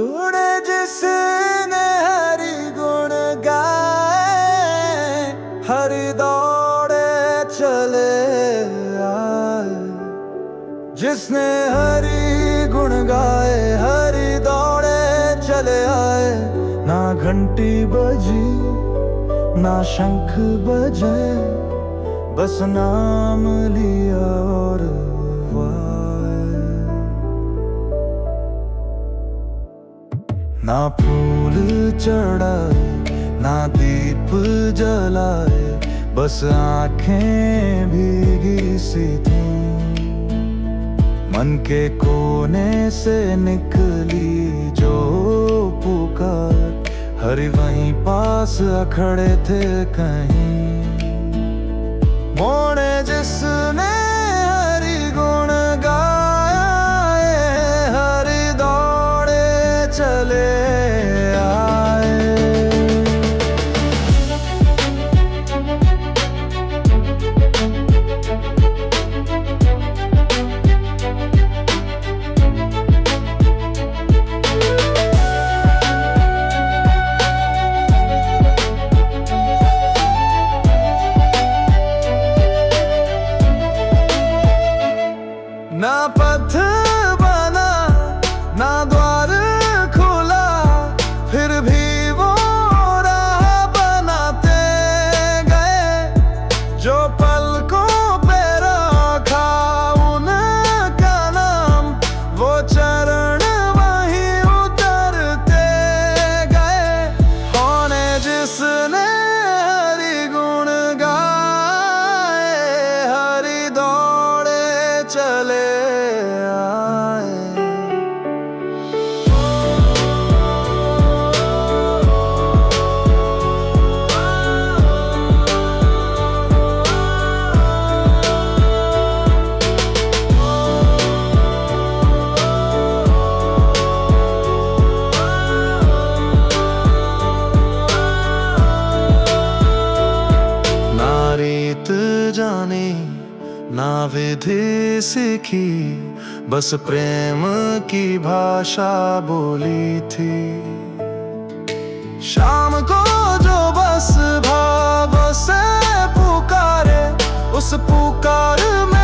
तूने जिसने हरि गुण गाए, हरि दौड़े चले आए। जिसने हरि गुण गाए, हरि दौड़े चले आए। ना घंटी बजी ना शंख बजे, बस नाम लिया और वाए। ना फूल चढ़ाए ना दीप जलाए, बस आंखें भीगी सी थी। मन के कोने से निकली जो पुकार, हरि वहीं पास खड़े थे कहीं। मोने जिसने हरि गुण गाए, हरि दौड़े चले आए। ना पथ बना ना द्वार खुला, फिर भी वो राह बनाते गए। जो पलकों पे रखा उनका नाम, वो चरण वहीं उतरते गए। होने जिसने हरि गुण गाए, हरि दौड़े चले आए। ना रीत जानी ना विधि सीखी, बस प्रेम की भाषा बोली थी। शाम को जो बस भाव से पुकारे, उस पुकार में